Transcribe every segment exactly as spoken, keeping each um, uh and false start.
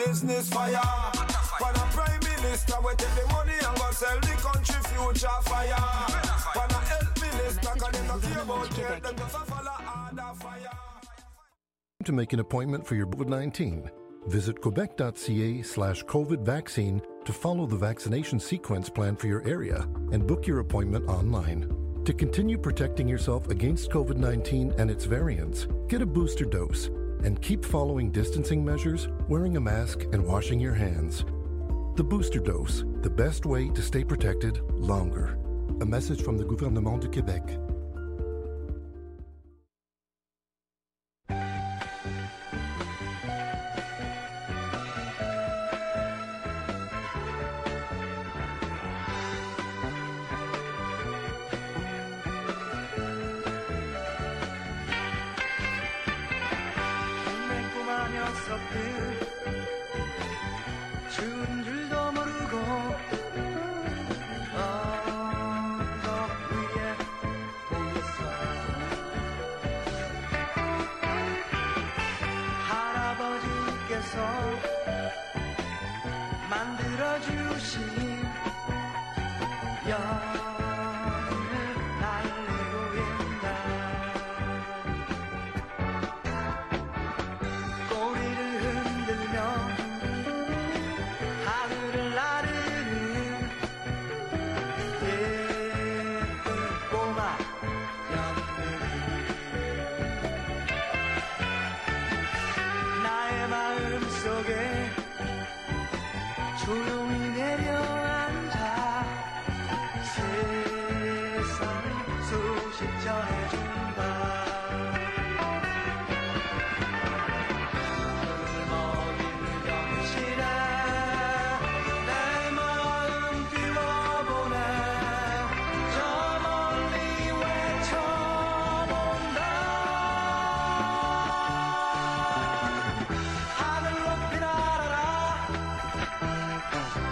business fire. When a prime minister we take the money and go sell the country future fire. When a health minister can them not care about care, them just a follow order fire. To make an appointment for your COVID nineteen, visit quebec.ca slash COVID vaccine to follow the vaccination sequence plan for your area and book your appointment online. To continue protecting yourself against COVID nineteen and its variants, get a booster dose and keep following distancing measures, wearing a mask, and washing your hands. The booster dose, the best way to stay protected longer. A message from the Gouvernement du Québec. 추운 줄도 모르고 언덕 위에 보였어. 할아버지께서 만들어주신 연을 달래고 있나. 꼬리를 흔들며 하늘을 나르는 예쁜 꼬마 연들이 나의 마음속에 조용히 내려앉아 세상 소식 전해준다. 하늘 높이 날아라.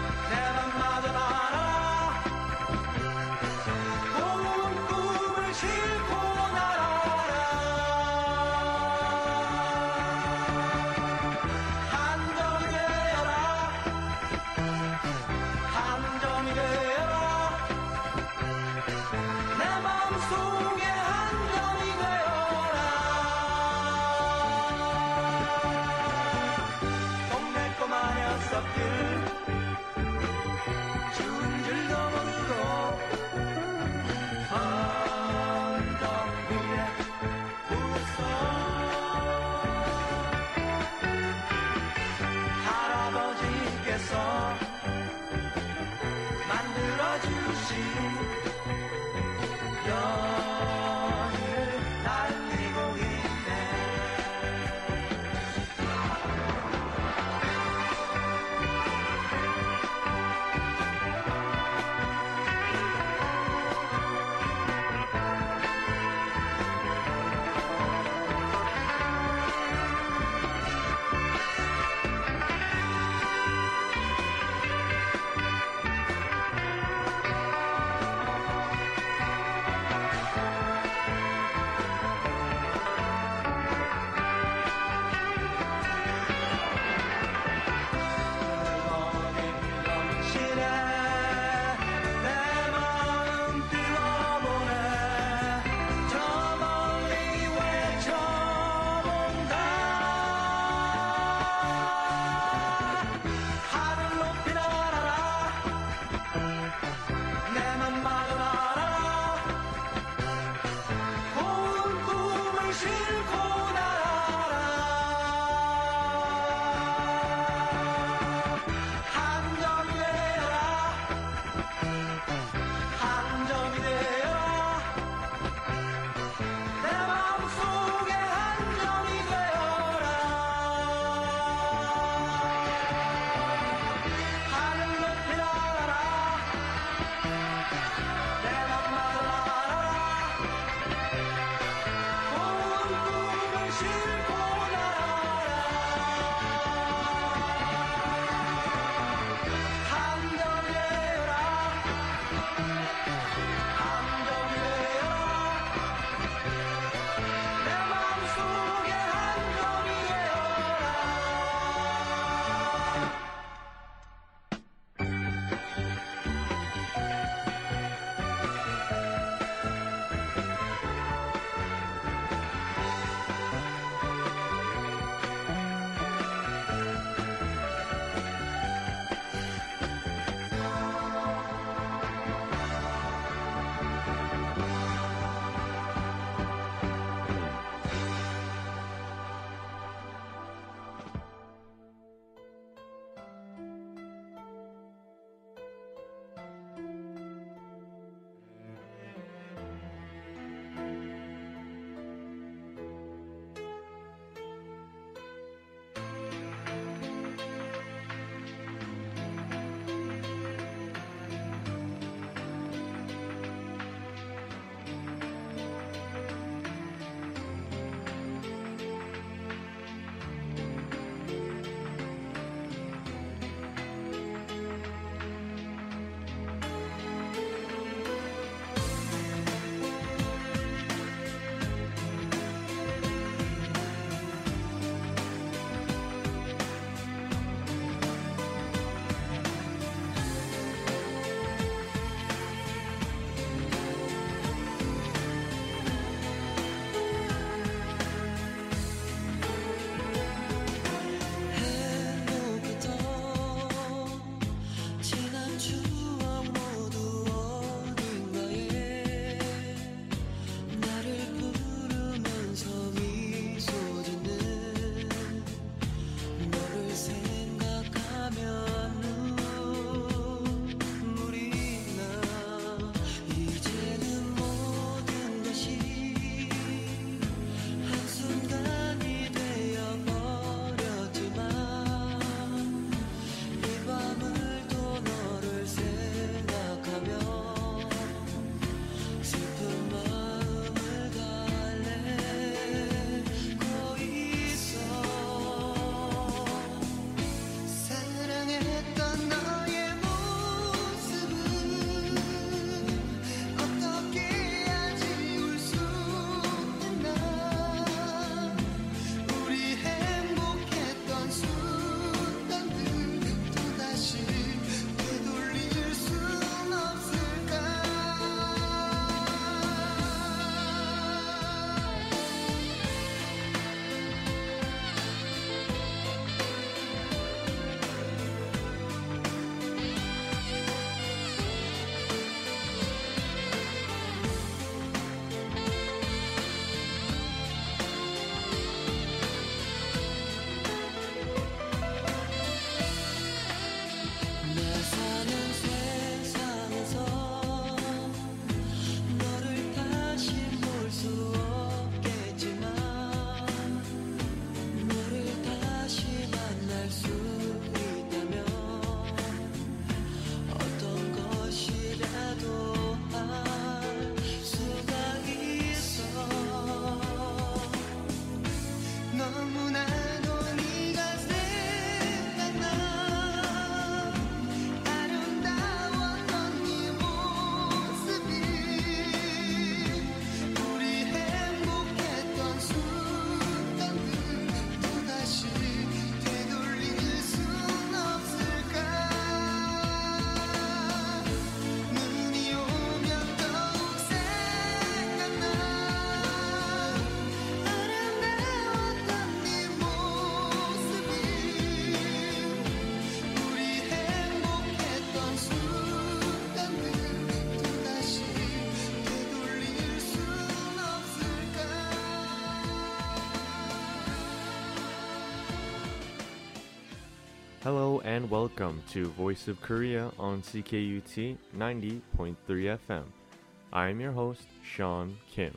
Hello and welcome to Voice of Korea on C K U T ninety point three F M. I'm your host, Sean Kim.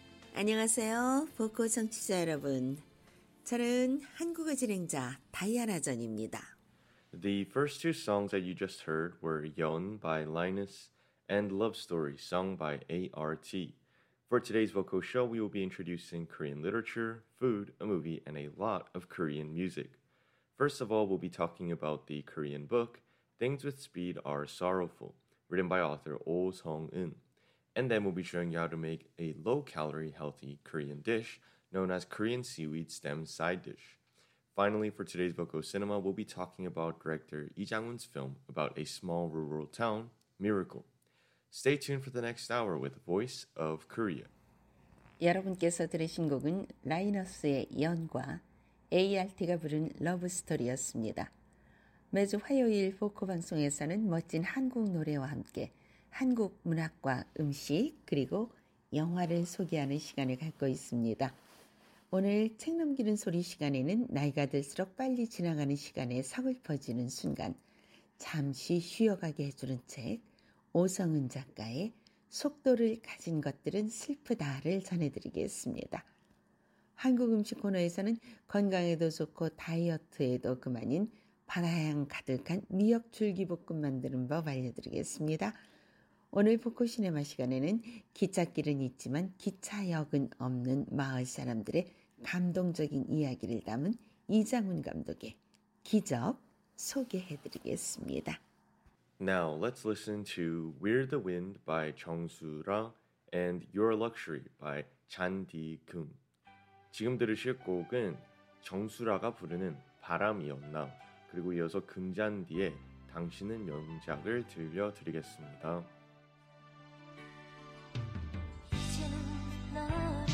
안녕하세요. 보코 청취자 여러분. 저는 한국어 진행자 다이아나 전입니다. The first two songs that you just heard were Yeon by Linus and Love Story sung by A R T. For today's vocal show, we will be introducing Korean literature, food, a movie, and a lot of Korean music. First of all, we'll be talking about the Korean book, Things with Speed Are Sorrowful, written by author Oh Sung-eun. And then we'll be showing you how to make a low-calorie, healthy Korean dish known as Korean seaweed stem side dish. Finally, for today's Voco Cinema, we'll be talking about director Lee Jang-woon's film about a small rural town, Miracle. Stay tuned for the next hour with Voice of Korea. 여러분께서 들으신 곡은 라이너스의 연과 에이알티가 부른 러브스토리였습니다. 매주 화요일 보코 방송에서는 멋진 한국 노래와 함께 한국 문학과 음식 그리고 영화를 소개하는 시간을 갖고 있습니다. 오늘 책 넘기는 소리 시간에는 나이가 들수록 빨리 지나가는 시간에 서글퍼지는 순간 잠시 쉬어가게 해주는 책 오성은 작가의 속도를 가진 것들은 슬프다를 전해드리겠습니다. 한국 음식 코너에서는 건강에도 좋고 다이어트에도 그만인 바다향 가득한 미역 줄기볶음 만드는 법 알려드리겠습니다. 오늘 보코 시네마 시간에는 기찻길은 있지만 기차역은 없는 마을 사람들의 감동적인 이야기를 담은 이장훈 감독의 기적 소개해드리겠습니다. Now, let's listen to We're the Wind by Chung Soo-ra and Your Luxury by Chan Di-keun. 지금 들으실 곡은 정수라가 부르는 바람이었나 그리고 이어서 금잔디의 당신은 명작을 들려드리겠습니다. 이제는 너를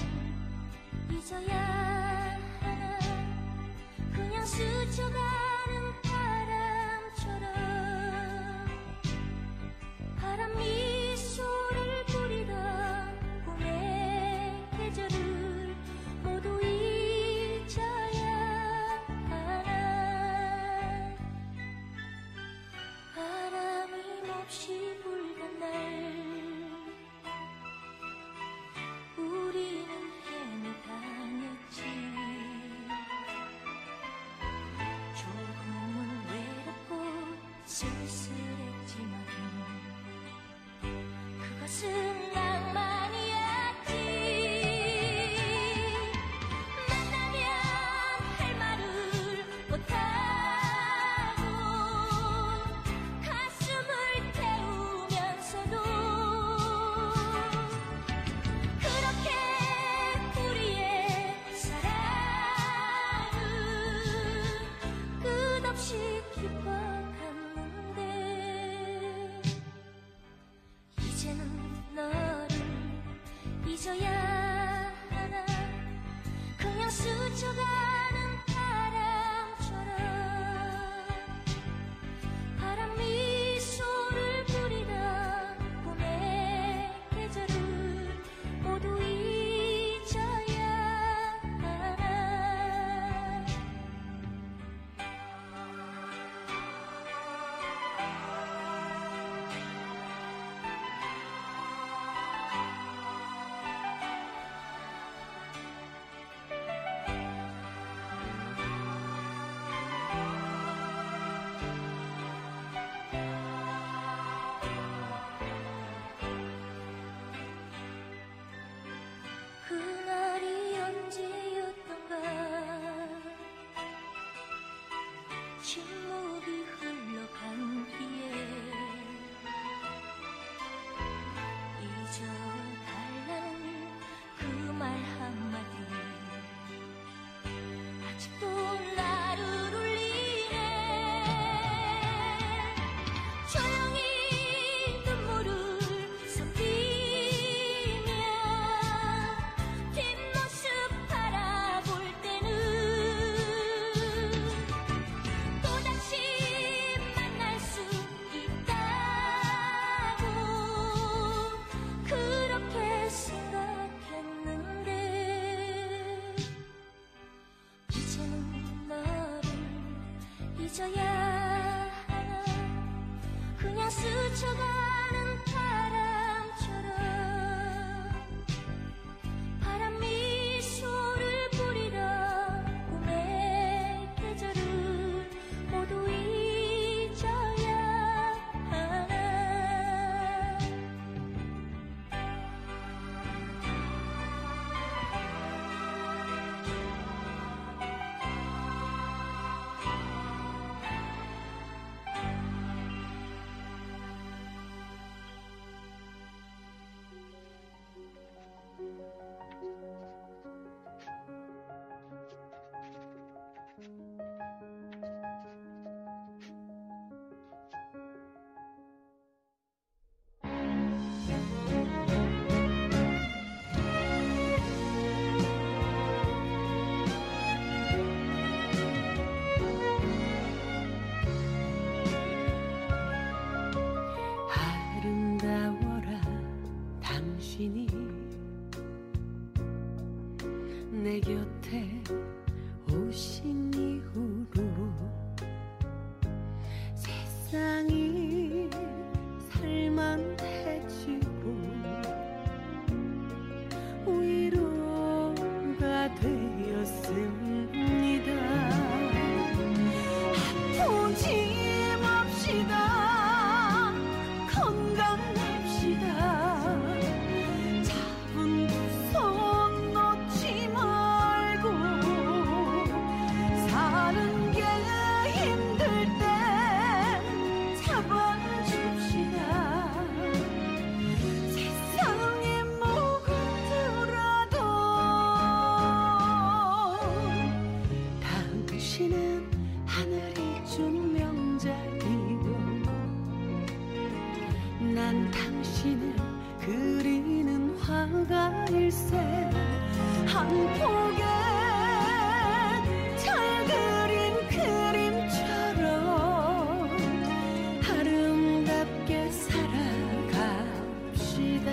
잊어야 하나 그냥 스쳐가는 바람처럼 바람 미소를 뿌리던 꿈의 계절을 모두 잊어야 하나 바람이 몹시 불던 날 우리는 헤매다녔지 조금은 외롭고 쓸쓸했지만 그것은 낭만이었지 만나면 할 말을 못하고 가슴을 태우면서도 그렇게 우리의 사랑은 끝없이 깊어갔는데 이제는 너 잊어야 하나 그냥 스쳐가는 바람처럼 바람이 소를 부리던 꿈의 계절을 모두 잊어야 하나 아름다워라 당신이 내 곁에 오신 이후로 세상이 살만해지고 위로가 되었습니다. 아프지 맙시다. 건강합시다. 잡은 두 손 놓지 말고 사는 게 힘들 때 잡아줍시다. 세상에 뭐가 들어도 당신은 하늘이 준 명작이고 난 당신을 그리는 화가일세. 한 폭에 잘 그린 그림처럼 아름답게 살아갑시다.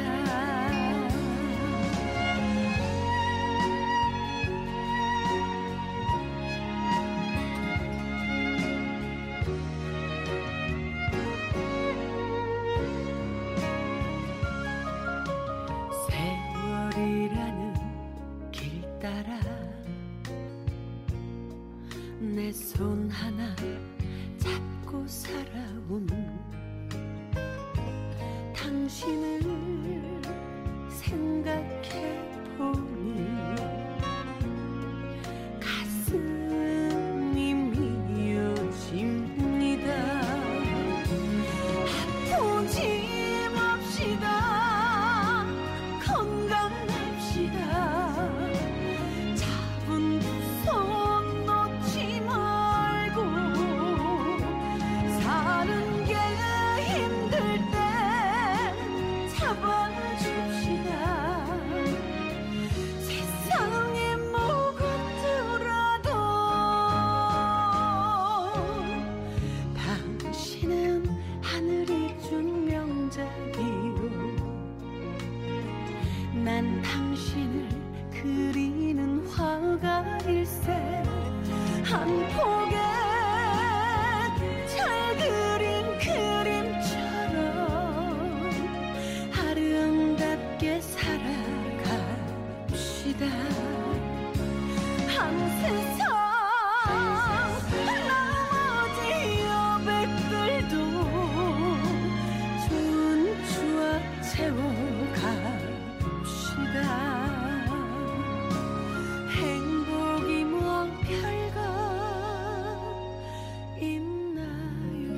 세월이라는 길 따라 내 손 하나 잡고 살아온 당신을 생각해 보니 가슴이 미어집니다. 아프지 맙시다. 건강합시다. 잡은 두 손 놓지 말고 사는 게 힘들 때 잡아줍시다. 세상에 뭐가 들어도 당신은 하늘이 준 명작이고 난 당신을 그리는 화가일세. 한 폭에 잘 그린 그림처럼 아름답게 살아갑시다. 한 세상 나머지 여백들도 좋은 추억 채워갑시다. 행복이 뭐 별거 있나요?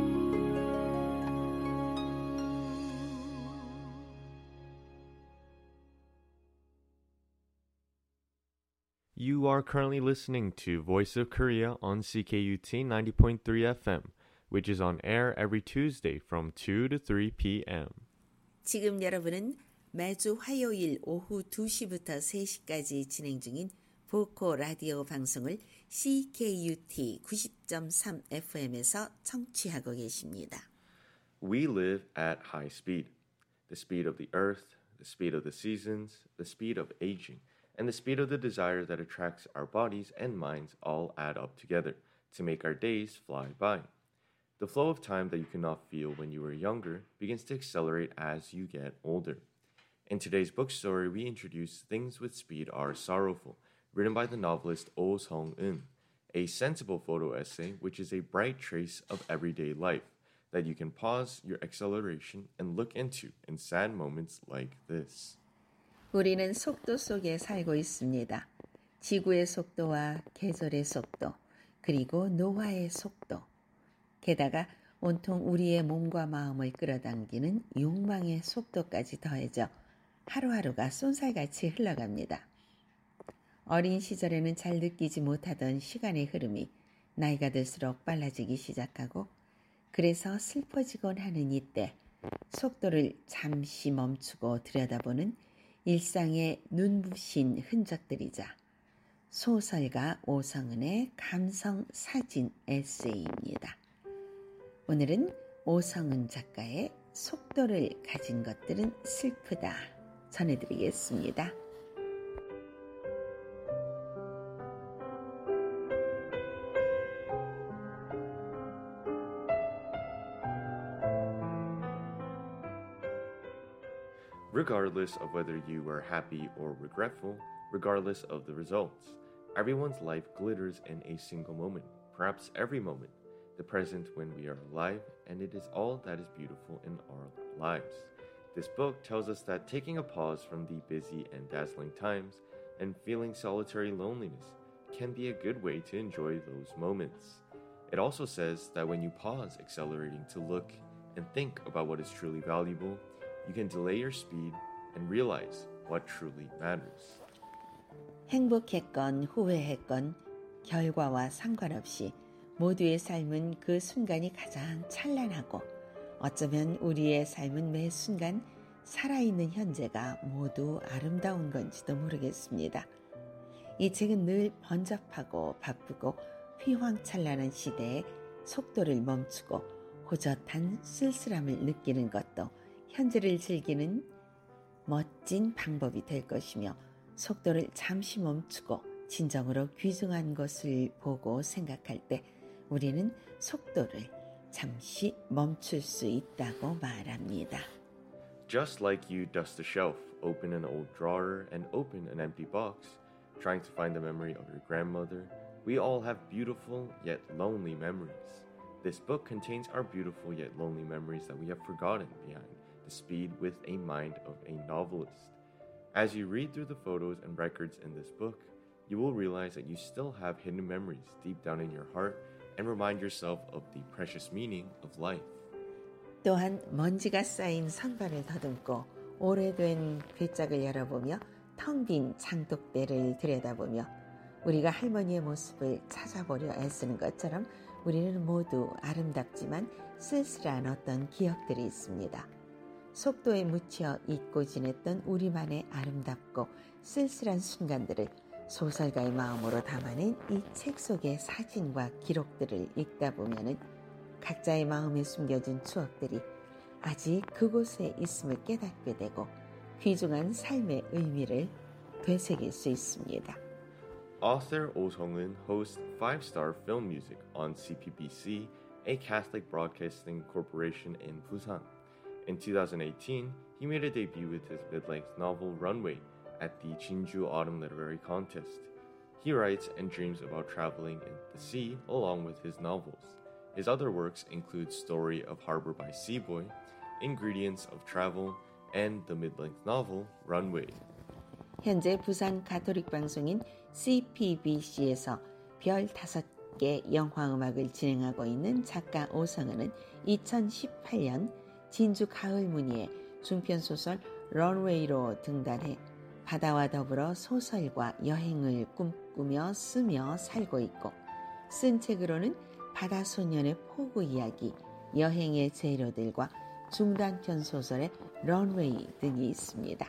You are currently listening to Voice of Korea on C K U T ninety point three F M, which is on air every Tuesday from two to three p.m. 지금 여러분은 매주 화요일 오후 두 시부터 세 시까지 진행 중인 보코 라디오 방송을 C K U T 구십 점 삼 에프엠에서 청취하고 계십니다. We live at high speed. The speed of the earth, the speed of the seasons, the speed of aging, and the speed of the desire that attracts our bodies and minds all add up together to make our days fly by. The flow of time that you could not feel when you were younger begins to accelerate as you get older. In today's book story, we introduce Things with Speed Are Sorrowful, written by the novelist Oh Sung-eun, a sensible photo essay which is a bright trace of everyday life that you can pause your acceleration and look into in sad moments like this. 우리는 속도 속에 살고 있습니다. 지구의 속도와 계절의 속도, 그리고 노화의 속도. 게다가 온통 우리의 몸과 마음을 끌어당기는 욕망의 속도까지 더해져 하루하루가 쏜살같이 흘러갑니다. 어린 시절에는 잘 느끼지 못하던 시간의 흐름이 나이가 들수록 빨라지기 시작하고 그래서 슬퍼지곤 하는 이때 속도를 잠시 멈추고 들여다보는 일상의 눈부신 흔적들이자 소설가 오성은의 감성 사진 에세이입니다. 오늘은 오성은 작가의 속도를 가진 것들은 슬프다 전해드리겠습니다. Regardless of whether you were happy or regretful, regardless of the results, everyone's life glitters in a single moment, perhaps every moment, the present when we are alive, and it is all that is beautiful in our lives. This book tells us that taking a pause from the busy and dazzling times and feeling solitary loneliness can be a good way to enjoy those moments. It also says that when you pause accelerating to look and think about what is truly valuable, you can delay your speed and realize what truly matters. 행복했건 후회했건 결과와 상관없이 모두의 삶은 그 순간이 가장 찬란하고 어쩌면 우리의 삶은 매 순간 살아있는 현재가 모두 아름다운 건지도 모르겠습니다. 이 책은 늘 번잡하고 바쁘고 휘황찬란한 시대에 속도를 멈추고 호젓한 쓸쓸함을 느끼는 것도 현재를 즐기는 멋진 방법이 될 것이며 속도를 잠시 멈추고 진정으로 귀중한 것을 보고 생각할 때 우리는 속도를 잠시 멈출 수 있다고 말합니다. Just like you dust a shelf, open an old drawer, and open an empty box, trying to find the memory of your grandmother, we all have beautiful yet lonely memories. This book contains our beautiful yet lonely memories that we have forgotten behind the speed with a mind of a novelist. As you read through the photos and records in this book, you will realize that you still have hidden memories deep down in your heart and remind yourself of the precious meaning of life. 또한 먼지가 쌓인 선반을 더듬고 오래된 괴짝을 열어보며 텅 빈 장독대를 들여다보며 우리가 할머니의 모습을 찾아보려 애쓰는 것처럼 우리는 모두 아름답지만 쓸쓸한 어떤 기억들이 있습니다. 속도에 묻혀 잊고 지냈던 우리만의 아름답고 쓸쓸한 순간들을 소설가의 마음으로 담아낸 이 책 속의 사진과 기록들을 읽다 보면은 각자의 마음에 숨겨진 추억들이 아직 그곳에 있음을 깨닫게 되고 귀중한 삶의 의미를 되새길 수 있습니다. Author Oh Sung-eun hosts five-star film music on C P B C, a Catholic broadcasting corporation in Busan. In two thousand eighteen, he made a debut with his mid-length novel Runway at the Jinju Autumn Literary Contest. He writes and dreams about traveling in the sea along with his novels. His other works include Story of Harbor by Seaboy, Ingredients of Travel, and the mid-length novel Runway. 현재 부산 가톨릭 방송인 C P B C에서 별 다섯 개 영화음악을 진행하고 있는 작가 오성은은 이천십팔 년 진주 가을무늬의 중편소설 런웨이로 등단해 바다와 더불어 소설과 여행을 꿈꾸며 쓰며 살고 있고 쓴 책으로는 바다소년의 포구 이야기, 여행의 재료들과 중단편 소설의 런웨이 등이 있습니다.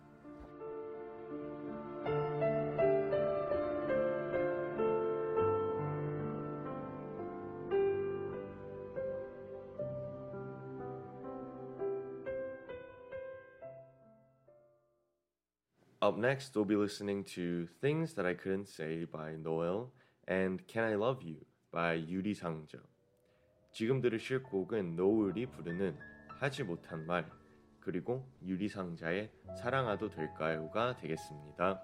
Up next, we'll be listening to Things That I Couldn't Say by Noel and Can I Love You by 유리상자. 지금 들으실 곡은 노을이 부르는 하지 못한 말, 그리고 유리상자의 사랑하도 될까요가 되겠습니다.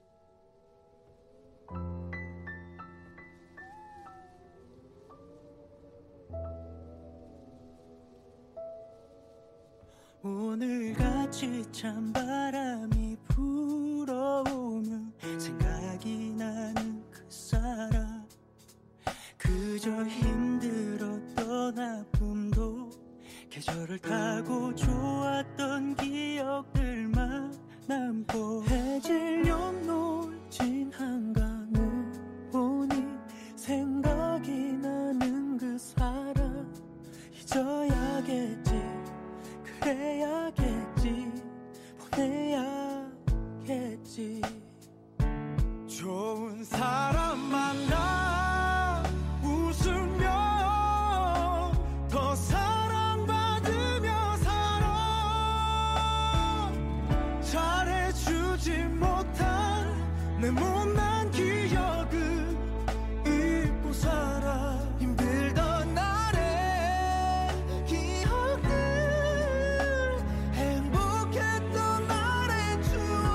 오늘같이 찬바람이 불어오면 생각이 나는 그 사람 그저 힘들었던 아픔도 계절을 타고 좋았던 기억들만 남고 해질녘 노을진 한강을 보니 생각이 나는 그 사람 잊어야겠지 그래야겠지 보내야겠지 좋은 사람 만나 웃으며 더 사랑받으며 살아 잘해주지 못한 내 못난 기억은 잊고 살아 힘들던 날의 기억들 행복했던 날의 추억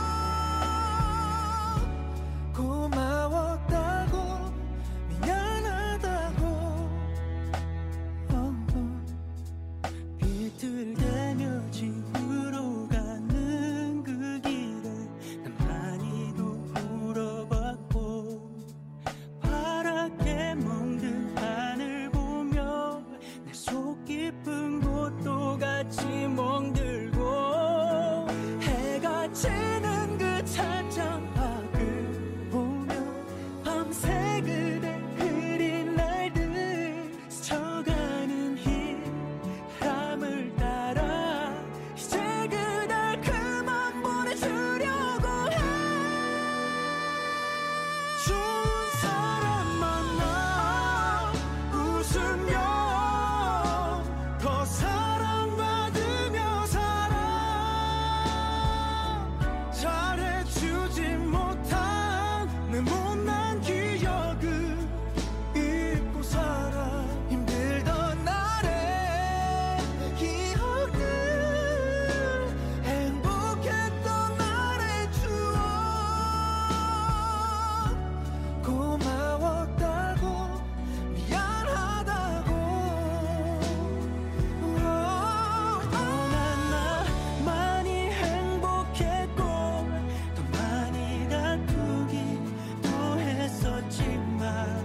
고마웠다고 미안하다고 어, 어. 비틀대며 집으로 가는 그 길에 난 많이도 울어봤고 파랗게 멍든 하늘 보며 내 속 깊은 곳도 같이 멍들고 해가 지는 그 찬장박을 보며 밤새 그대 흐린 날들 스쳐가는 흰 바람을 따라 이제 그댈 그만 보내주려고 해 좋은 사람 만나 웃으며 더 사랑받으며 살아 잘해주지 못한 내 못난 기억은 잊고 살아 힘들던 날의 기억들 행복했던 날의 추억 고마웠다고 미안하다고 난 많이 행복했고 더 많이 다투기도 했었지만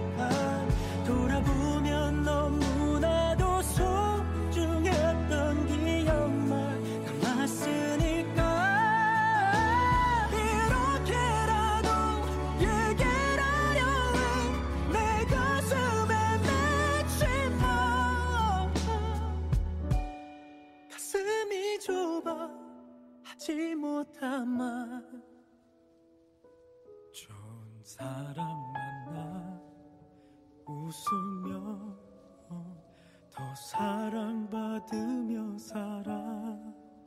돌아보면 너무나도 소중했던 기억만 남았으니까 이렇게라도 얘기를 하려 해 내 가슴에 맺힌 맘 가슴이 좁아 하지 못한 말 좋은 사람 만나 웃으며 더 사랑받으며 살아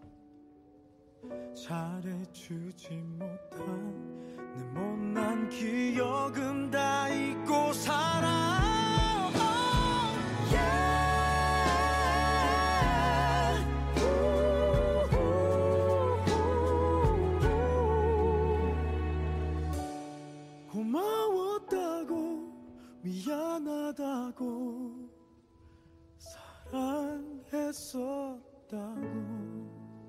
잘해주지 못한 내 못난 기억은 다 잊고 살아 고마웠다고 미안하다고 사랑했었다고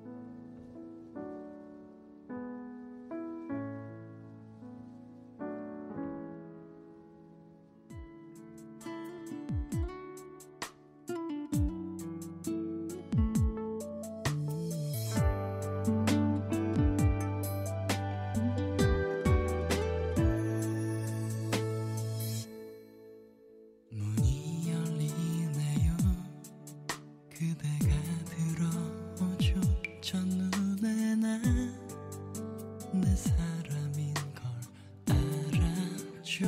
문이 열리네요. 그대가 들어오죠. 첫눈에 난 내 사람인 걸 알았죠.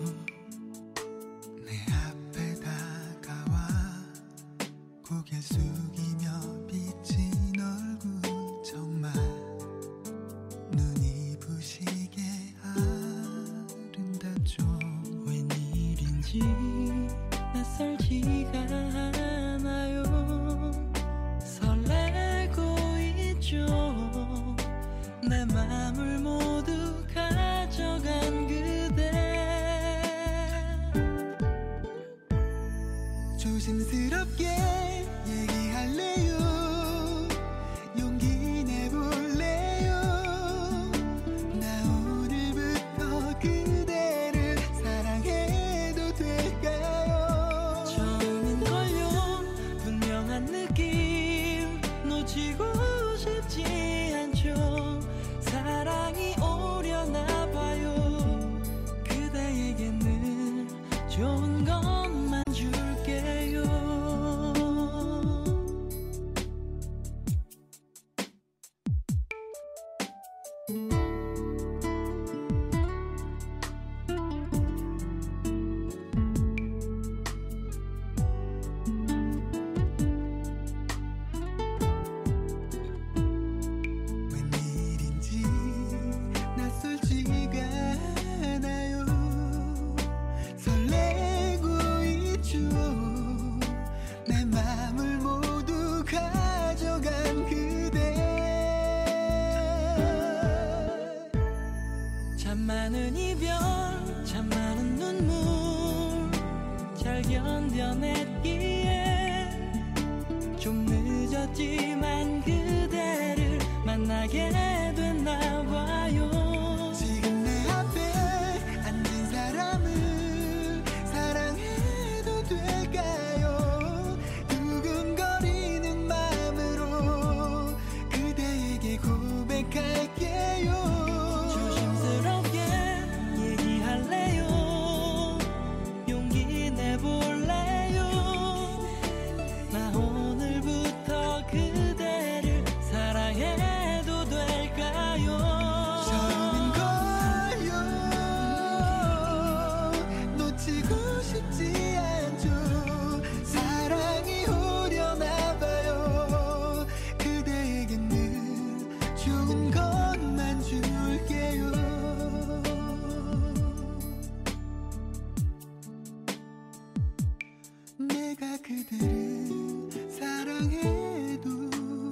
내 앞에 다가와 고개 숙이며 비친 얼굴 정말 눈이 부시게 아름답죠. 웬일인지 비가 하나요 설레고 있죠 내 맘을 모두 가져간 그대 조심스럽게 얘기할래요 용기 내볼래요 나 오늘부터 그대를 사랑해도 될까요 처음인걸요 분명한 느낌 놓치고 싶지 않죠 사랑이 오려나 봐요 그대에게는 좋은 것만 줄게요 웬일인지 낯설지가 않아요 설레고 있죠 내 맘을 모두 가져간 그대 참 많은 이별 참 많은 눈물 잘 견뎌냈기에 좀 늦었지만 그대를 만나게 됐나 봐요 지금 내 앞에 앉은 사람을 사랑해도 될까요 두근거리는 마음으로 그대에게 고백할게요 조심스럽게 얘기할래요 용기 내볼래요 나 오늘부터 그대를 사랑해도 될까요 처음인걸요 놓치고 싶지 않죠 사랑이 오려나 봐요 그대에게는 좋은 것만 줄게요 내가 그대를 사랑해도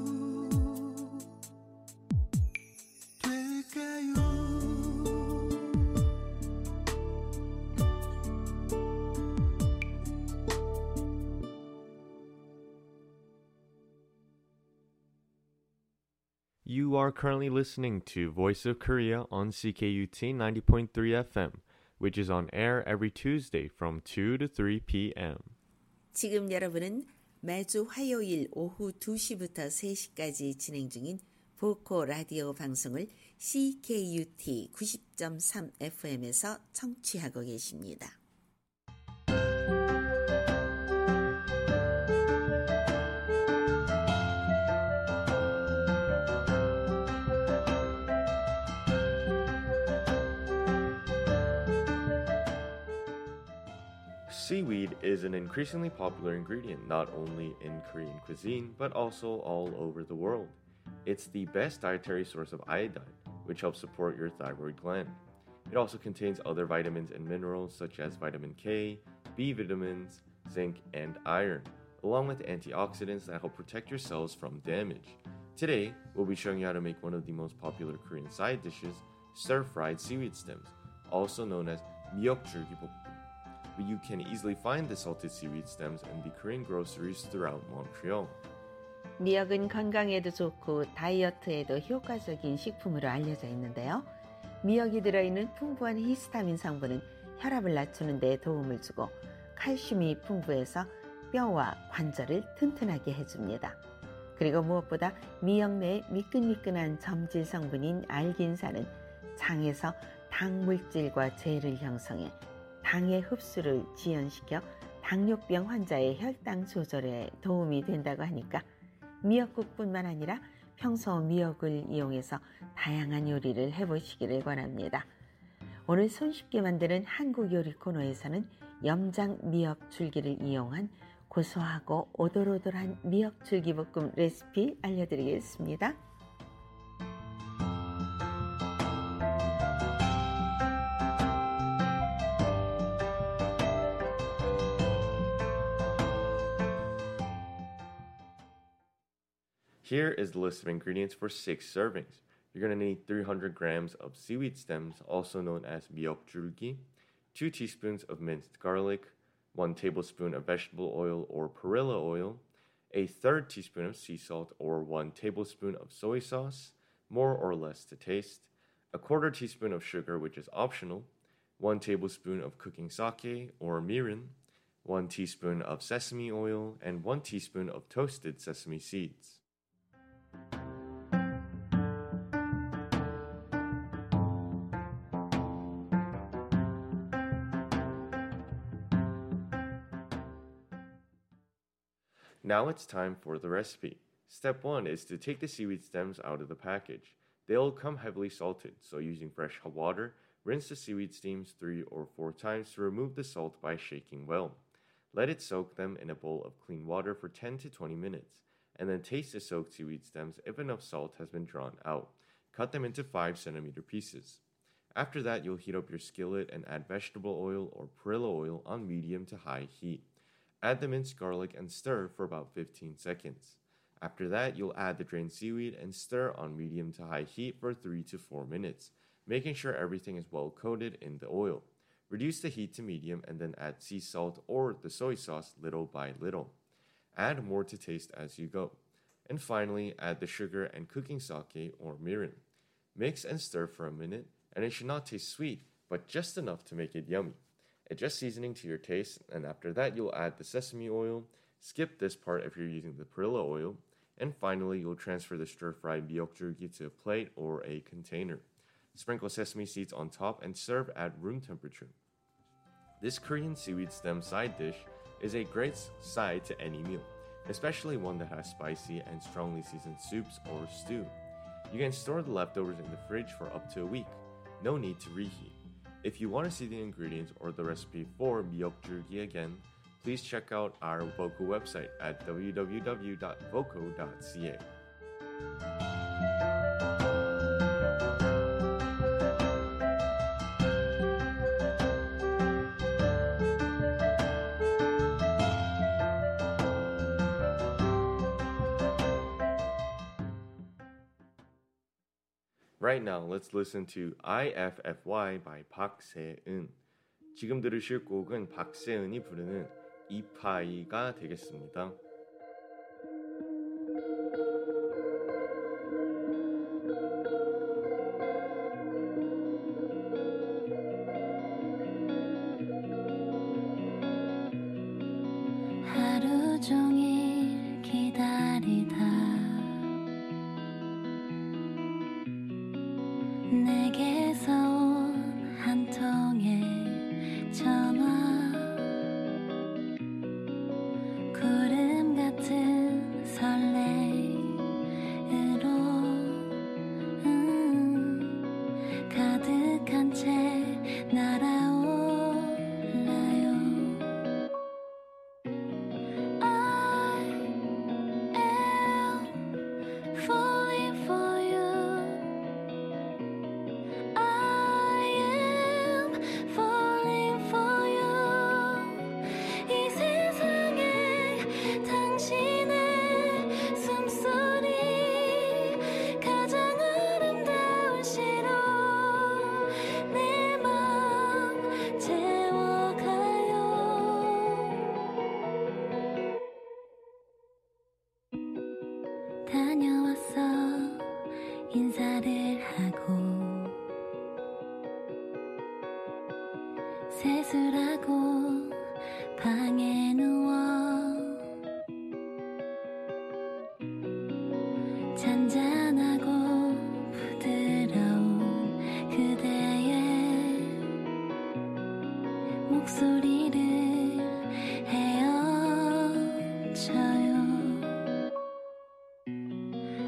될까요 You are currently listening to Voice of Korea on C K U T ninety point three F M, which is on air every Tuesday from two to three p.m. 지금 여러분은 매주 화요일 오후 두 시부터 세 시까지 진행 중인 보코 라디오 방송을 씨 케이 유 티 구십 점 삼 에프 엠에서 청취하고 계십니다. Seaweed is an increasingly popular ingredient not only in Korean cuisine but also all over the world. It's the best dietary source of iodine, which helps support your thyroid gland. It also contains other vitamins and minerals such as vitamin K, B vitamins, zinc, and iron, along with antioxidants that help protect your cells from damage. Today, we'll be showing you how to make one of the most popular Korean side dishes, stir-fried seaweed stems, also known as 미역줄기볶음. But you can easily find the salted seaweed stems in the Korean groceries throughout Montreal. 미역은 건강에도 좋고 다이어트에도 효과적인 식품으로 알려져 있는데요. 미역이 들어있는 풍부한 히스타민 성분은 혈압을 낮추는 데 도움을 주고 칼슘이 풍부해서 뼈와 관절을 튼튼하게 해줍니다. 그리고 무엇보다 미역 내의 미끈미끈한 점질 성분인 알긴산은 장에서 당 물질과 죄를 형성해 당의 흡수를 지연시켜 당뇨병 환자의 혈당 조절에 도움이 된다고 하니까 미역국뿐만 아니라 평소 미역을 이용해서 다양한 요리를 해보시기를 권합니다. 오늘 손쉽게 만드는 한국 요리 코너에서는 염장 미역 줄기를 이용한 고소하고 오돌오돌한 미역 줄기볶음 레시피 알려드리겠습니다. Here is the list of ingredients for six servings. You're going to need three hundred grams of seaweed stems, also known as 미역줄기, two teaspoons of minced garlic, one tablespoon of vegetable oil or perilla oil, a third teaspoon of sea salt or one tablespoon of soy sauce, more or less to taste, a quarter teaspoon of sugar, which is optional, one tablespoon of cooking sake or mirin, one teaspoon of sesame oil, and one teaspoon of toasted sesame seeds. Now it's time for the recipe. Step one is to take the seaweed stems out of the package. They'll come heavily salted, so using fresh hot water, rinse the seaweed stems three or four times to remove the salt by shaking well. Let it soak them in a bowl of clean water for ten to twenty minutes, and then taste the soaked seaweed stems if enough salt has been drawn out. Cut them into five centimeter pieces. After that, you'll heat up your skillet and add vegetable oil or perilla oil on medium to high heat. Add the minced garlic and stir for about fifteen seconds. After that, you'll add the drained seaweed and stir on medium to high heat for three to four minutes, making sure everything is well coated in the oil. Reduce the heat to medium and then add sea salt or the soy sauce little by little. Add more to taste as you go. And finally, add the sugar and cooking sake or mirin. Mix and stir for a minute, and it should not taste sweet, but just enough to make it yummy. Adjust seasoning to your taste, and after that you'll add the sesame oil. Skip this part if you're using the perilla oil. And finally, you'll transfer the stir-fried 미역줄기 to a plate or a container. Sprinkle sesame seeds on top and serve at room temperature. This Korean seaweed stem side dish is a great side to any meal, especially one that has spicy and strongly seasoned soups or stew. You can store the leftovers in the fridge for up to a week. No need to reheat. If you want to see the ingredients or the recipe for 미역줄기 again, please check out our Voco website at w w w dot voco dot c a. Right now, let's listen to I F F Y by 박세은. 지금 들으실 곡은 박세은이 부르는 이파이가 되겠습니다. 하루 종일 기다리다 내게서 온 한 통의 전화 구름 같은 설레임으로 음, 가득한 채 날아올라요. I am falling for you. I am falling for you. 이 세상에 당신의 숨소리 가장 아름다운 시로 내 맘 채워가요. 다녀왔어 인사를 하고 세수라고 방에 누워 잔잔하고 부드러운 그대의 목소리를 헤엄쳐요.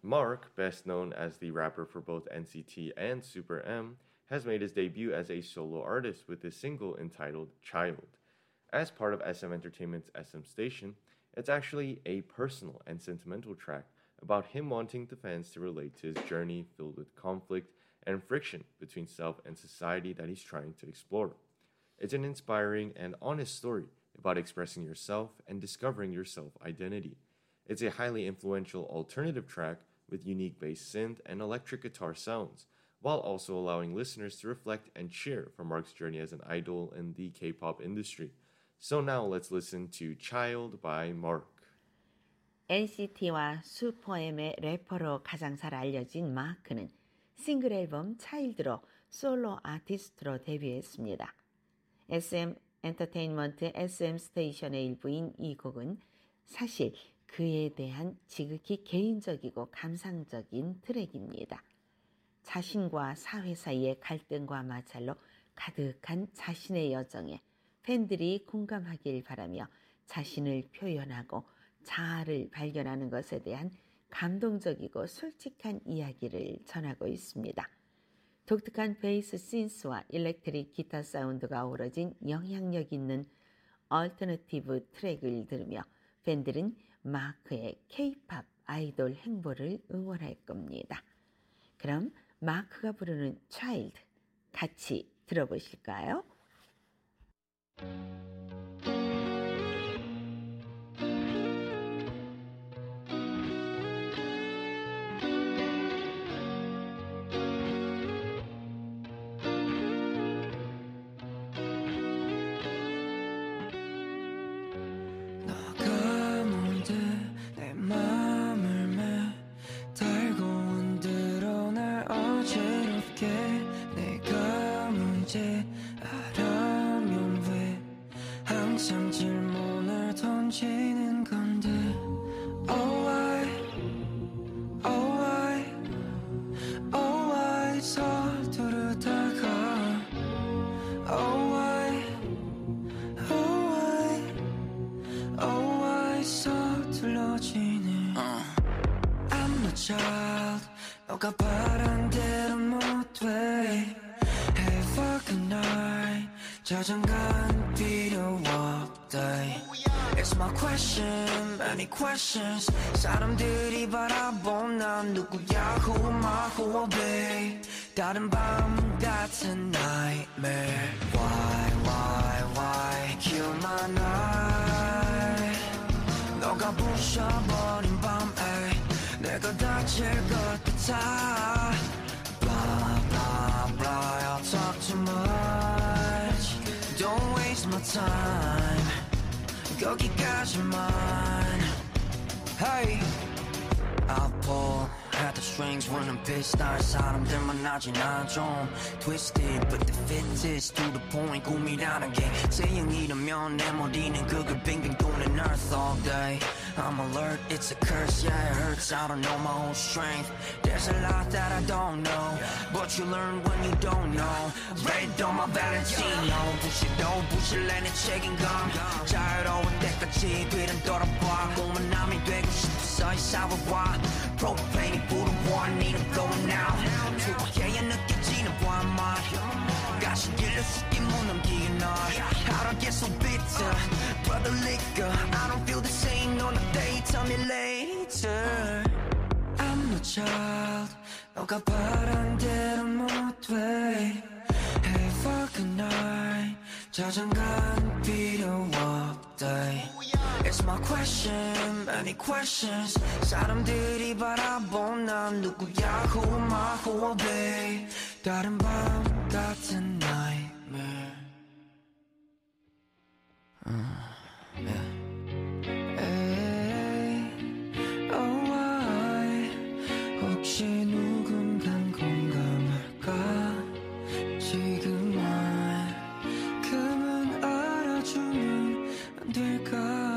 Mark, best known as the rapper for both N C T and Super M, has made his debut as a solo artist with his single entitled Child. As part of S M Entertainment's S M Station, it's actually a personal and sentimental track about him wanting the fans to relate to his journey filled with conflict and friction between self and society that he's trying to explore. It's an inspiring and honest story about expressing yourself and discovering your self-identity. It's a highly influential alternative track with unique bass synth and electric guitar sounds, while also allowing listeners to reflect and cheer for Mark's journey as an idol in the K-pop industry. So now let's listen to Child by Mark. 엔시티와 슈퍼엠의 래퍼로 가장 잘 알려진 마크는 싱글 앨범 차일드로 솔로 아티스트로 데뷔했습니다. 에스엠 엔터테인먼트 에스엠 스테이션의 일부인 이 곡은 사실 그에 대한 지극히 개인적이고 감상적인 트랙입니다. 자신과 사회 사이의 갈등과 마찰로 가득한 자신의 여정에 팬들이 공감하길 바라며 자신을 표현하고 자아를 발견하는 것에 대한 감동적이고 솔직한 이야기를 전하고 있습니다. 독특한 베이스 신스와 일렉트릭 기타 사운드가 어우러진 영향력 있는 얼터너티브 트랙을 들으며 팬들은 마크의 K-팝 아이돌 행보를 응원할 겁니다. 그럼 마크가 부르는 Child 같이 들어보실까요? 너가 바란 대로 못돼 Have a good night 자장가는 필요 없대 It's my question, many questions 사람들이 바라본 난 누구야 Who am I, who will be 다른 밤 같은 nightmare Why, why, why kill my night 너가 부셔버린 밤에 내가 다칠 것 같아 Blah, blah, blah I'll talk too much Don't waste my time 거기까지만 Hey I'll pull at the strings when I'm pissed 날 사람들 만나진 않아 좀 Twisted but the fit is to the point 꿈이라는 게 세영이라면 내 머리는 그걸 빙빙 도는 earth all day I'm alert, it's a curse, yeah it hurts I don't know my own strength There's a lot that I don't know But you learn when you don't know Red on my Valentino 부실도 부실래 내 책임감 자유로운 때까지 뒤는 돌아봐 꿈은 남이 되고 싶어서 이 사회와 Propane 불어와 I need to go now 초보해야 느껴지는 밤만 가신 길로 쉽게 못 넘기게 널 How'd I get so bitter Brother liquor I don't feel the same on a day Tell me later I'm no child 너가 바란 대로 못돼 Have a good night 자장가는 필요 없대 It's my question, many questions 사람들이 바라본 난 누구야 Who am I, who will be 다른 밤 같은 nightmare uh, yeah. Hey, oh why 혹시 누군간 공감할까 지금만큼은 알아주면 안 될까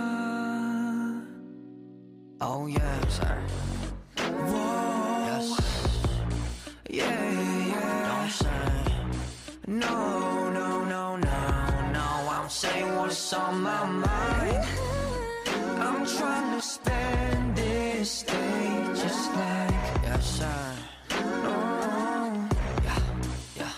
Oh yeah, sorry. Whoa, yes. Yeah, yeah. Don't say no, no, no, no, no. I'm saying what's on my mind. I'm trying to spend this day just like your sun. Oh, yeah, yeah.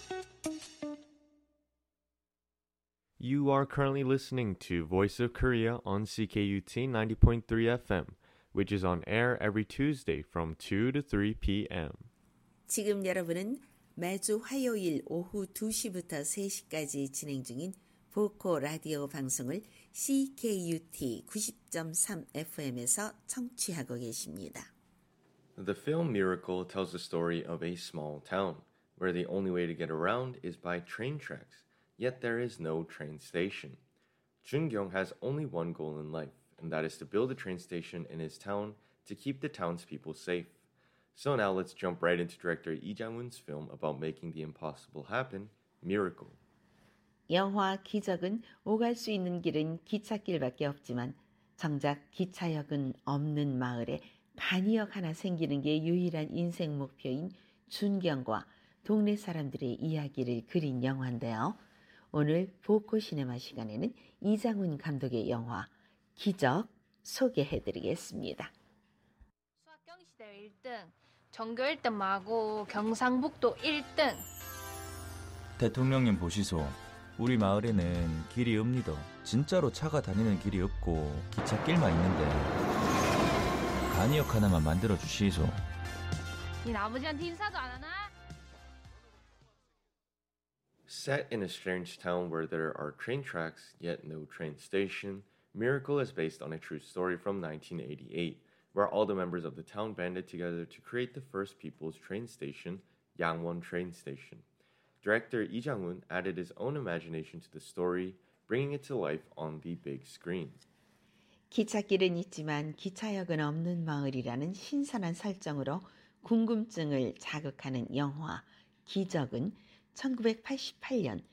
You are currently listening to Voice of Korea on C K U T ninety point three F M, which is on air every Tuesday from two to three p.m. 지금 여러분은 매주 화요일 오후 두 시부터 세 시까지 진행 중인 보코 라디오 방송을 씨 케이 유 티 구십 점 삼 에프엠에서 청취하고 계십니다. The film Miracle tells the story of a small town, where the only way to get around is by train tracks, yet there is no train station. Jungyong has only one goal in life, and that is to build a train station in his town to keep the townspeople safe. So now let's jump right into director Lee Jang-woon's film about making the impossible happen, Miracle. 영화 기적은 오갈 수 있는 길은 기찻길밖에 없지만 정작 기차역은 없는 마을에 간이역 하나 생기는 게 유일한 인생 목표인 준경과 동네 사람들의 이야기를 그린 영화인데요. 오늘 보코 시네마 시간에는 이장훈 감독의 영화 기적 소개해드리겠습니다. 수학 경시대회 일 등, 전교 일 등 마고 경상북도 일 등. 대통령님 보시소. 우리 마을에는 길이 없니더. 진짜로 차가 다니는 길이 없고 기찻길만 있는데 간이역 하나만 만들어 주시소. 니 아버지한테 인사도 안 하나? Set in a strange town where there are train tracks, yet no train station, Miracle is based on a true story from nineteen eighty-eight, where all the members of the town banded together to create the first people's train station, Yangwon Train Station. Director Lee Jang-woon added his own imagination to the story, bringing it to life on the big screen. 기찻길은 있지만 기차역은 없는 마을이라는 신선한 설정으로 궁금증을 자극하는 영화 기적은 천구백팔십팔 년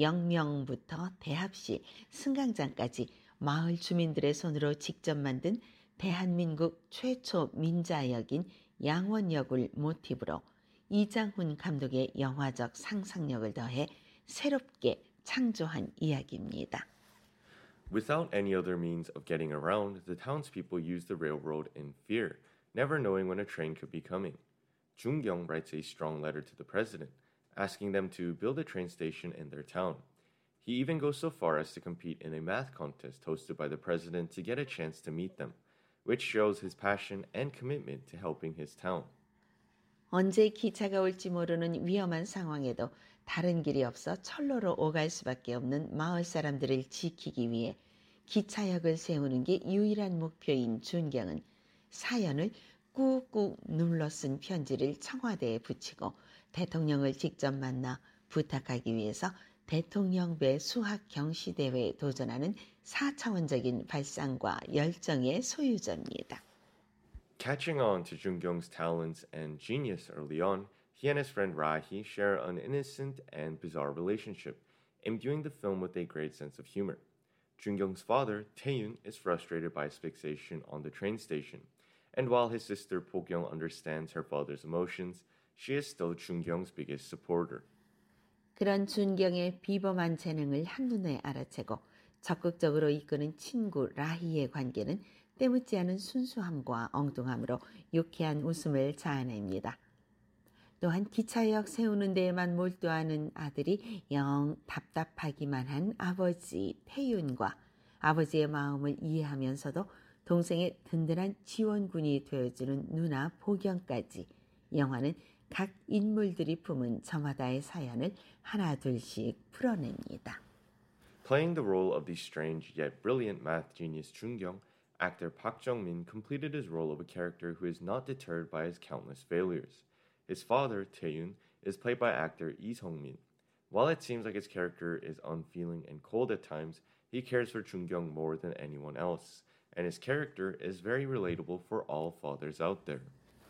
영명부터 대합시 승강장까지 마을 주민들의 손으로 직접 만든 대한민국 최초 민자역인 양원역을 모티브로 이장훈 감독의 영화적 상상력을 더해 새롭게 창조한 이야기입니다. Without any other means of getting around, the townspeople used the railroad in fear, never knowing when a train could be coming. Jungyong writes a strong letter to the president, asking them to build a train station in their town. He even goes so far as to compete in a math contest hosted by the president to get a chance to meet them, which shows his passion and commitment to helping his town. 언제 기차가 올지 모르는 위험한 상황에도 다른 길이 없어 철로로 오갈 수밖에 없는 마을 사람들을 지키기 위해 기차역을 세우는 게 유일한 목표인 준경은 사연을 꾹꾹 눌러 쓴 편지를 청와대에 붙이고 대통령을 직접 만나 부탁하기 위해서 대통령배 수학 경시대회에 도전하는 사차원적인 발상과 열정의 소유자입니다. Catching on to Jungyong's talents and genius early on, he and his friend Rahi share an innocent and bizarre relationship, imbuing the film with a great sense of humor. Jungyong's father, Taeyoon, is frustrated by his fixation on the train station, and while his sister Pokyung understands her father's emotions, she is still Jungyong's biggest supporter. 그런 준경의 비범한 재능을 한눈에 알아채고 적극적으로 이끄는 친구 라희의 관계는 때묻지 않은 순수함과 엉뚱함으로 유쾌한 웃음을 자아냅니다. 또한 기차역 세우는 데에만 몰두하는 아들이 영 답답하기만 한 아버지 태윤과 아버지의 마음을 이해하면서도 동생의 든든한 지원군이 되어주는 누나 보경까지 영화는 각 인물들이 품은 저마다의 사연을 하나 둘씩 풀어냅니다. Playing the role of the strange yet brilliant math genius Jungyong, actor Park Jung-min completed his role of a character who is not deterred by his countless failures. His father, Taeyoon, is played by actor Lee Sung-min. While it seems like his character is unfeeling and cold at times, he cares for Jungyong more than anyone else, and his character is very relatable for all fathers out there.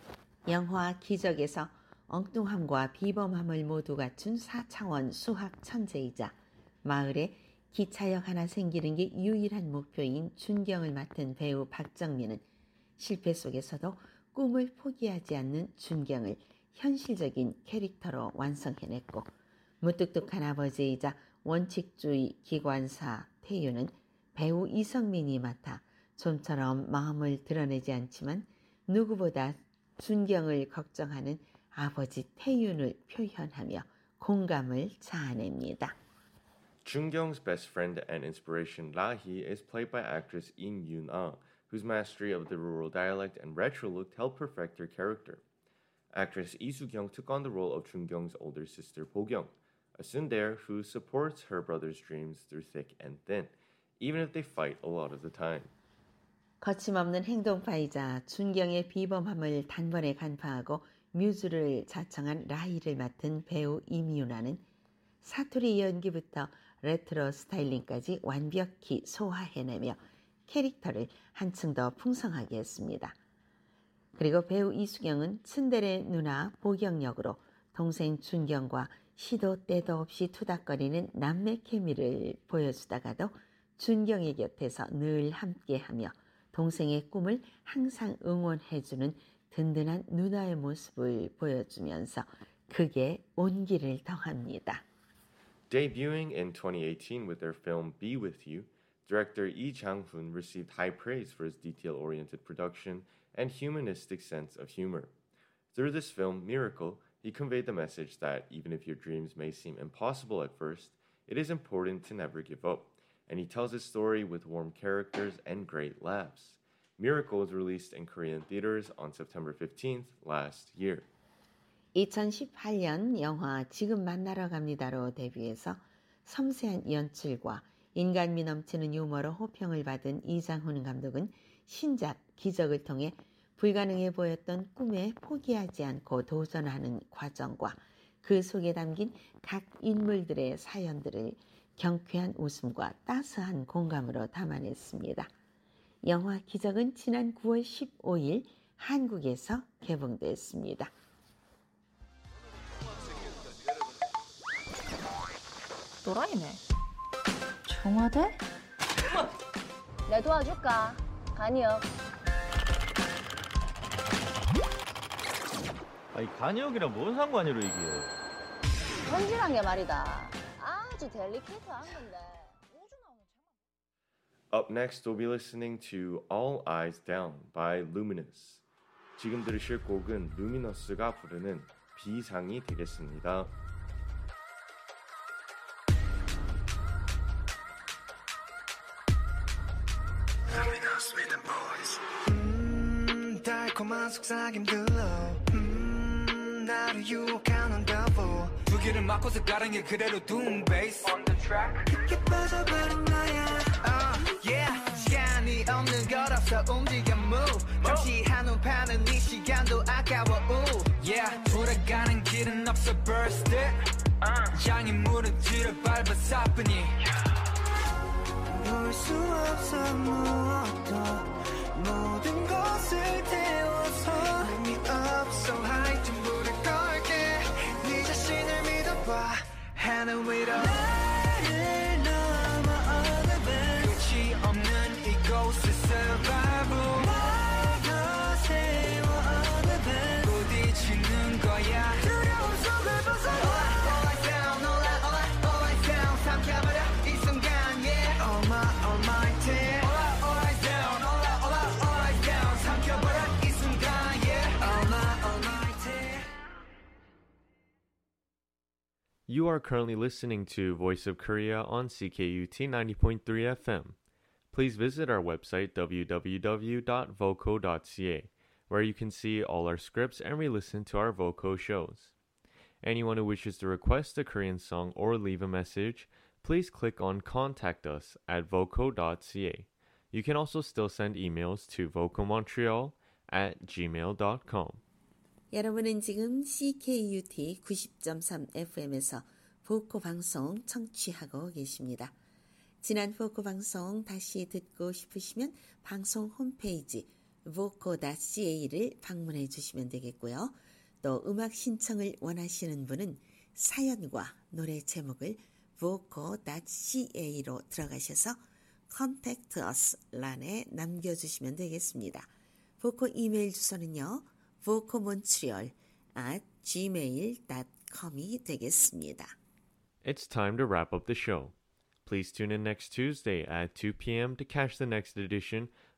영화 기적에서 엉뚱함과 비범함을 모두 갖춘 사차원 수학 천재이자 마을에 기차역 하나 생기는 게 유일한 목표인 준경을 맡은 배우 박정민은 실패 속에서도 꿈을 포기하지 않는 준경을 현실적인 캐릭터로 완성해냈고 무뚝뚝한 아버지이자 원칙주의 기관사 태유는 배우 이성민이 맡아 좀처럼 마음을 드러내지 않지만 누구보다 준경을 걱정하는 아버지 태윤을 표현하며 공감을 자아냅니다. Junkyung's best friend and inspiration, Rahi, is played by actress Im Yoon-ah, whose mastery of the rural dialect and retro look helped perfect her character. Actress Lee Soo-kyung took on the role of Junkyung's older sister Bo-kyung, a tsundere who supports her brother's dreams through thick and thin, even if they fight a lot of the time. 거침없는 행동파이자 준경의 비범함을 단번에 간파하고 뮤즈를 자청한 라이를 맡은 배우 임윤아는 사투리 연기부터 레트로 스타일링까지 완벽히 소화해내며 캐릭터를 한층 더 풍성하게 했습니다. 그리고 배우 이수경은 츤데레 누나 보경 역으로 동생 준경과 시도 때도 없이 투닥거리는 남매 케미를 보여주다가도 준경의 곁에서 늘 함께하며 동생의 꿈을 항상 응원해주는 든든한 누나의 모습을 보여주면서 크게 온기를 더합니다. Debuting in twenty eighteen with their film Be With You, director Lee Jang-hoon received high praise for his detail-oriented production and humanistic sense of humor. Through this film, Miracle, he conveyed the message that even if your dreams may seem impossible at first, it is important to never give up. And he tells his story with warm characters and great laughs. Miracle was released in Korean theaters on September fifteenth last year. 이천십팔 년 영화 지금 만나러 갑니다로 데뷔해서 섬세한 연출과 인간미 넘치는 유머로 호평을 받은 이장훈 감독은 신작 기적을 통해 불가능해 보였던 꿈에 포기하지 않고 도전하는 과정과 그 속에 담긴 각 인물들의 사연들을 경쾌한 웃음과 따스한 공감으로 담아냈습니다. 영화 기적은 지난 구월 십오일 한국에서 개봉됐습니다. 또라이네. 청와대? 내 도와줄까? 간이요. 아니 간이역이랑 뭔 상관이로 이게? 현질한 게 말이다. 아주 델리케이트한 건데. Up next, we'll be listening to All Eyes Down by Luminous. 지금 들으실 곡은 루미너스가 부르는 비상이 되겠습니다. 음, 달콤한 속삭임 들러 음, 나를 유혹하는 devil 두 귀를 막고서 가는 길 그대로 doom bass on the track 깊게 빠져버린 나야 uh, yeah 시간이 없는 거라서 움직여 move 잠시 한눈 파는 이 시간도 아까워 ooh yeah 돌아가는 길은 없어 burst it uh, 양이 무릎질을 밟아 사뿐히 볼 수 없어 무엇도 모든 것을 태워서 Let me up so high 전부를 걸게 네 자신을 믿어봐 하늘 위로 나를 넘어 other than 끝이 없는 이곳의 survival 날 세워 other than 부딪히는 거야 두려움 속을 벗어나 All I found, all I, all I, all I found 삼켜버려 이 순간 yeah All my, all my tears All I, all I down, all I, all I, all I down 삼켜버려 이 순간 yeah All my, all my tears You are currently listening to Voice of Korea on C K U T ninety point three F M. Please visit our website w w w dot voco dot c a, where you can see all our scripts and re-listen to our Voco shows. Anyone who wishes to request a Korean song or leave a message, please click on Contact Us at voco dot c a. You can also still send emails to vocomontreal at gmail dot com. 여러분은 지금 씨케이유티 구십 점 삼 에프엠에서 보코 방송 청취하고 계십니다. 지난 보코 방송 다시 듣고 싶으시면 방송 홈페이지 voco 닷 c a를 방문해 주시면 되겠고요. 또 음악 신청을 원하시는 분은 사연과 노래 제목을 voco 닷 c a로 들어가셔서 Contact Us 란에 남겨주시면 되겠습니다. 보코 이메일 주소는요. vocomontreal at gmail dot com이 되겠습니다. It's time to wrap up the show. Please tune in next Tuesday at two p.m. to catch the next edition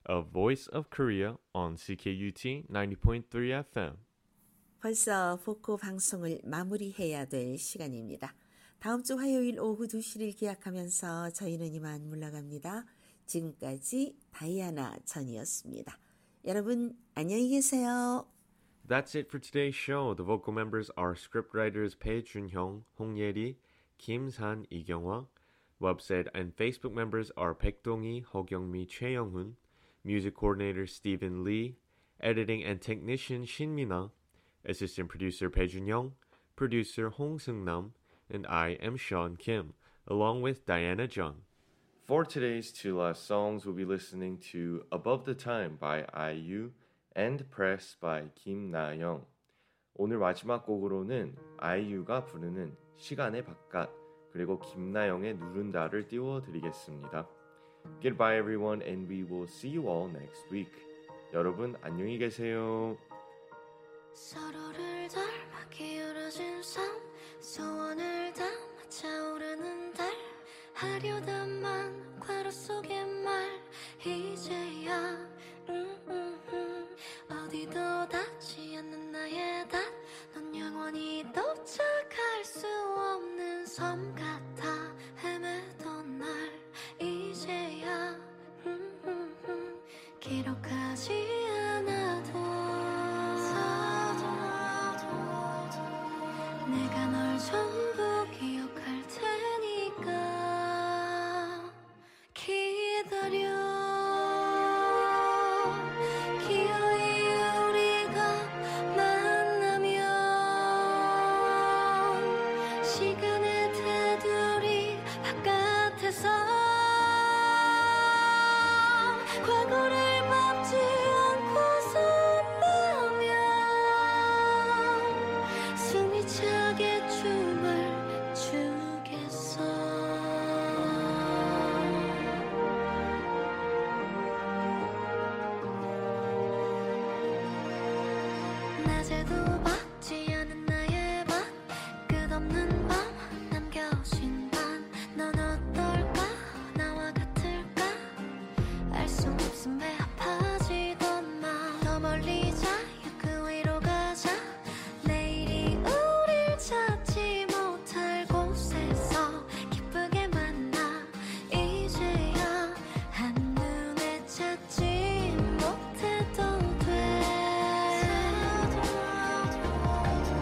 of Voice of Korea on C K U T ninety point three F M. 벌써 보코 방송을 마무리해야 될 시간입니다. 다음 주 화요일 오후 두 시를 기약하면서 저희는 이만 물러갑니다. 지금까지 다이아나 전이었습니다. 여러분 안녕히 계세요. That's it for today's show. The vocal members are scriptwriters Pae Junhyung, Hong Ye-ri, Kim San, Lee Kyung-hwa. Website and Facebook members are Baek Dong-hee, Ho Kyung-mi, Choi Young-hoon. Music coordinator Stephen Lee. Editing and technician Shin Mina. Assistant producer Pae Junhyung. Producer Hong Seung-nam. And I am Sean Kim, along with Diana Jung. For today's two last songs, we'll be listening to Above the Time by I U and Press by Kim Na-young. 오늘 마지막 곡으로는 아이유가 부르는 시간의 바깥 그리고 김나영의 누른다를 띄워드리겠습니다. Goodbye everyone and we will see you all next week. 여러분 안녕히 계세요. 서로를 닮아 기울어진 삶 소원을 담아 차오르는 달 하려다만 괄호 속의 말 이제야 음, 음, 음. 어디도 닿지 않는 나의 닷 넌 영원히 도착할 수 없는 섬 같아 헤매던 날 이제야 음, 음, 음. 기록하지 않아도 내가 널 전부 기억할 테니까 기다려 기어이 우리가 만나면 시간의 테두리 바깥에서 과거를 밟지 않고서 온다면 숨이 차게 춤을 추겠어 낮에도 받지 않은 나의 밤 끝없는 밤 남겨진 반 넌 어떨까 나와 같을까 알 수 없음 배 아파지던 맘 더 멀리 자유 그 위로 가자 내일이 우릴 찾지 못할 곳에서 기쁘게 만나 이제야 한눈에 찾지 못해도 돼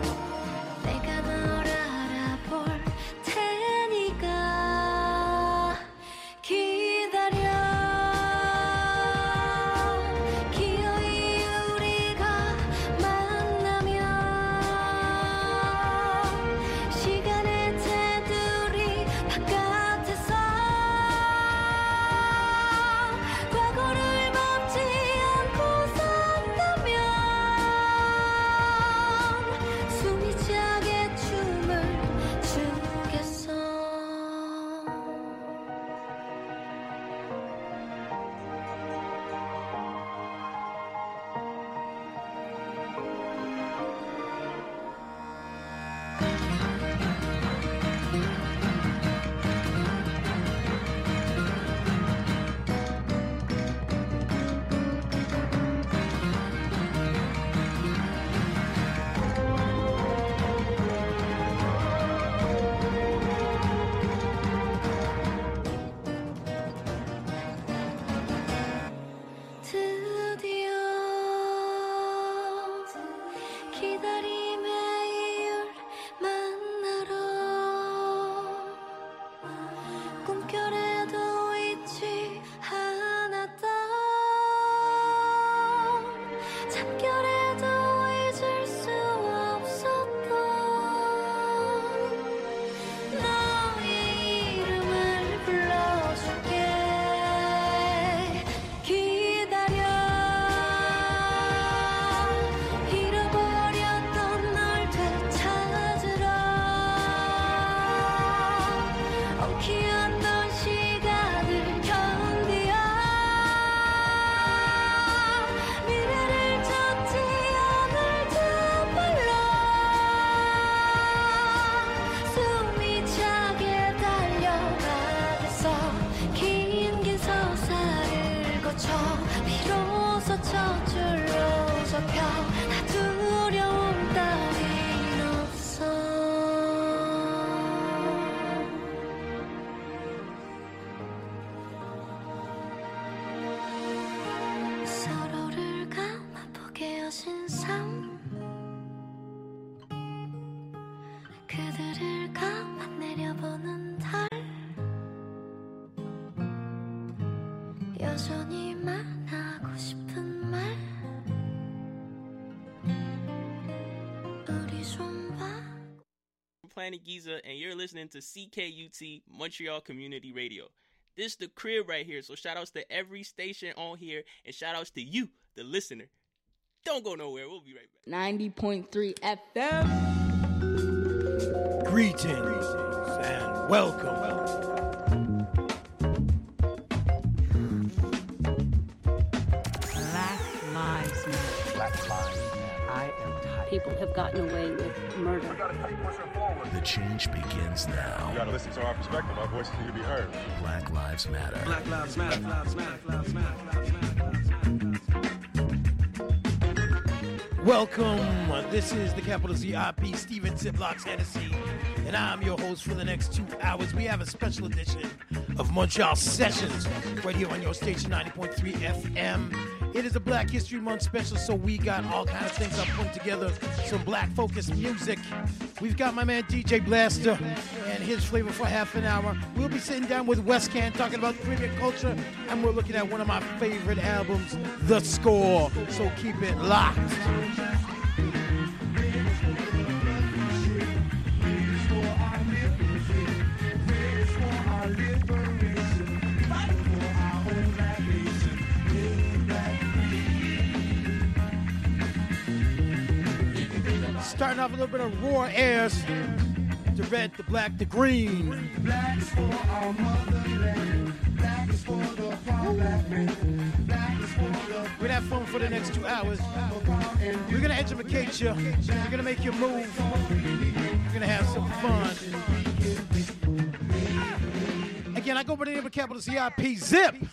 비로소 저절로 접혀 나 두려움 따윈 없어 서로를 감아보게 하신 삶 그들을 감아 내려보는 달 여전히 말하고 싶은 말 우리 좀 봐 Planet Giza, and you're listening to C K U T Montreal Community Radio. This is the crib right here, so shout outs to every station on here, and shout outs to you, the listener. Don't go nowhere, we'll be right back. ninety point three F M. Greetings and welcome. Black Lives Matter. Black Lives Matter. I am tired. People have gotten away with murder. The change begins now. You gotta listen to our perspective. Our voices need to be heard. Black Lives Matter. Black Lives Matter. Black Lives Matter. Black Lives Matter. Black Lives Matter. Welcome. This is the capital Z I P, Steven Ziplocs Hennessy, and I'm your host for the next two hours. We have a special edition of Montreal Sessions right here on your station, ninety point three F M. It is a Black History Month special, so we got all kinds of things. I'm putting together some black-focused music. We've got my man D J Blaster and his flavor for half an hour. We'll be sitting down with Westcan talking about Caribbean culture, and we're looking at one of my favorite albums, The Score. So keep it locked. Starting off a little bit of raw airs. The red, the black, the green. Black is for our motherland. Black is for the proud black man. Black is for the... We're gonna have fun for the next two hours. We're gonna educate you. We're gonna make you move. We're gonna have some fun. Again, I go by the name of capital Z I P Zip.